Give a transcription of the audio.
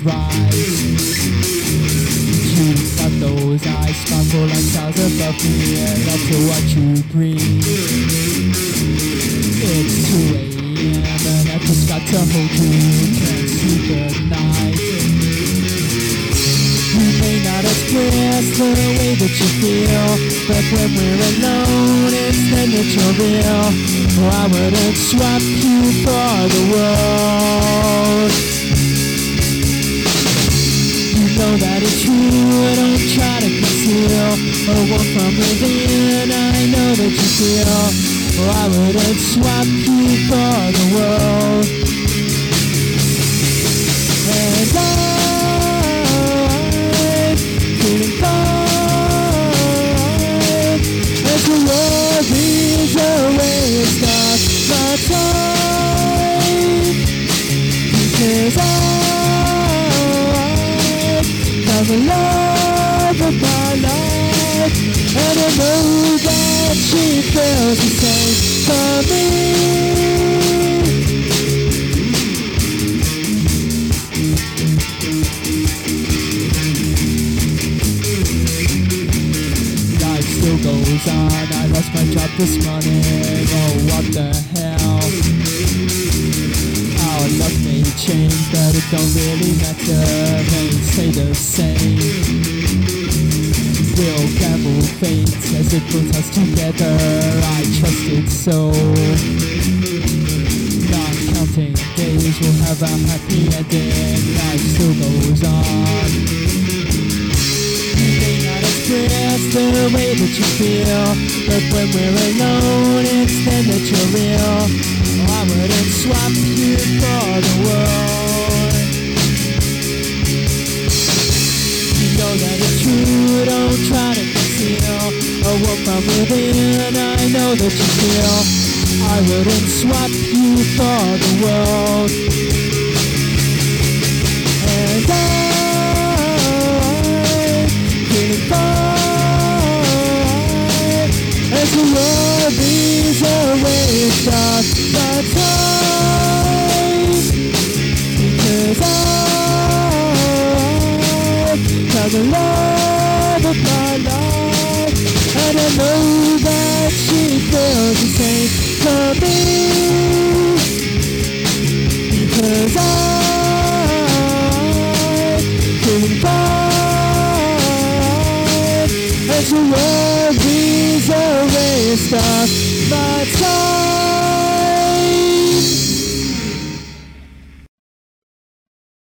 right. You've got those eyes sparkle like stars above me, and love to watch you breathe. It's 2 a.m. and I've just got to hold you. Can't sleep at night. You may not express the way that you feel, but when we're alone, it's then that you're real. Oh, I wouldn't swap you for the world. You know that it's true, don't try to conceal a warmth from within. I know that you feel. Oh, I wouldn't swap you for the world. And I'm feeling fine as the world leads away and starts my time. Because I found the love of my life, and I know that she feels the same for me. Life still goes on. I lost my job this morning. Oh, what the hell? Our love may change, but it don't really matter. They stay the same. We'll gamble fate as it puts us together. I trusted so. Not counting days, we'll have a happy ending. Life still goes on. You may not express the way that you feel, but when we're alone, it's then that you're real. Oh, I wouldn't swap you for the world. You know that it's true, don't try to conceal a warmth from within. I know that you feel. I wouldn't swap you for the world. And I'm feeling fine as the world leads away and starts my time. Because found the love of my life, and I know that she feels the same for me. Because I'm feeling fine as the world leads away and starts my time.